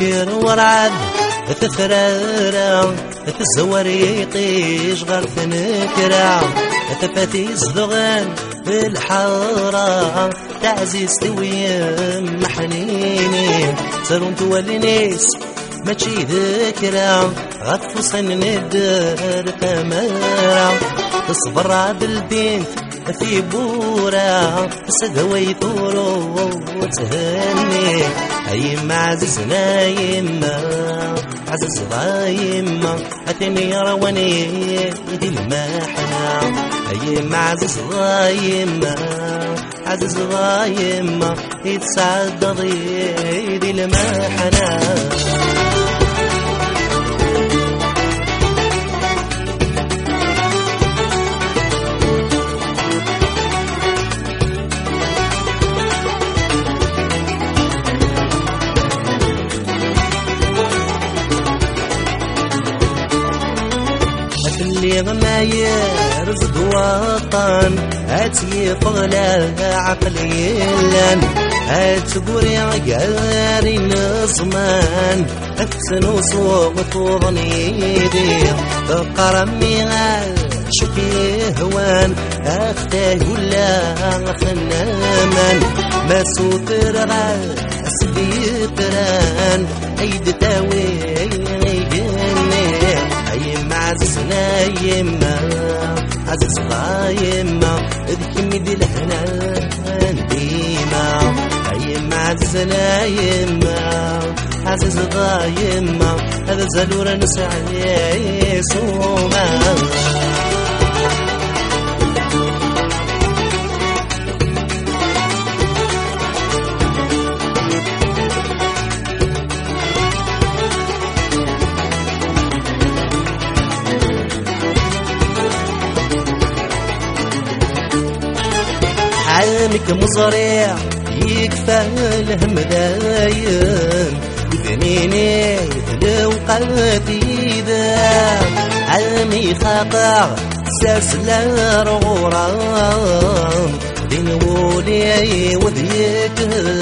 ذكر ورعد تفرارا تزور يطيش غير تنكرا تفاتي صدغان الحارة تعزيز تويم محنيني سرون تولنيس ماشي ذكرى غطفو سن ندر تمارا تصبر عبد البنت في بورا سدوي ثورو وتهني اي معززنا يما عزز ضايما اتني رواني يدي المحنة اي معزز ضايما عزز ضايما يتسعد ضيدي المحنة اللي ما يرزق وطن اتي فغلا عقلي لن اتقوري عقاري نصمان اكسن وصوغ وضنيدي قرمي شكي هوان اختاه ولا خنامان ما سوتر غاسبي تران ايد تاوي عززنا يما عزز ضايما ذكي دي الهنا ديما يما عززنا يما عزز ضايما هذا زلور نسعي سوما عامك مزريع يكفى الهم دايم يبنيني لو قلبي ذا عامي خاطع سلسلة رغرام بين ولي وذيك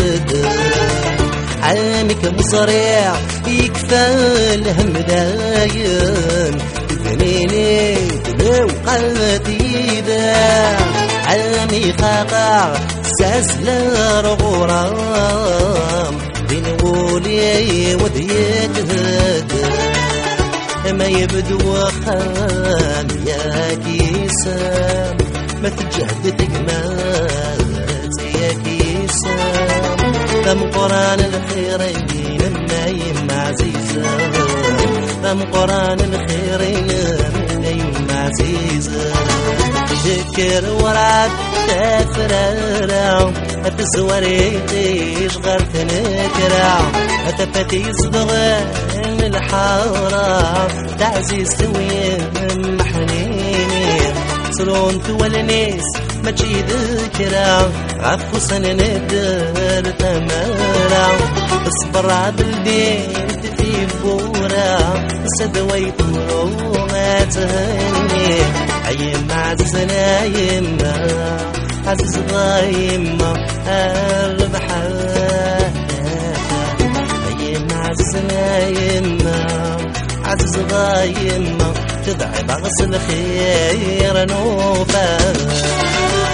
عامك مزريع يكفى الهم دايم يبنيني لو قلبي ذا عامي خاقع ساسلا رغرام بين ولي وذيك ما يبدو خان يا كيسام ما تجهدتك مات يا كيسام ثم قران الخيرين ما يما عزيزة ثم قران الخيرين ما يما عزيزة ذكر ورعد تفرارا تزوري تيش غير تنكرا تفتي صدغان الحارة تعزيز تويم محنيني سرون تولنيس ما تجي ذكرى عفو سنة ندر تمارا اصبر عبالبيت في بورا سدوي طورو ما تهني يما عززنا يما عزز ضايما الربحة يما عززنا يما عزز ضايما تدعي بغص الخير نوفا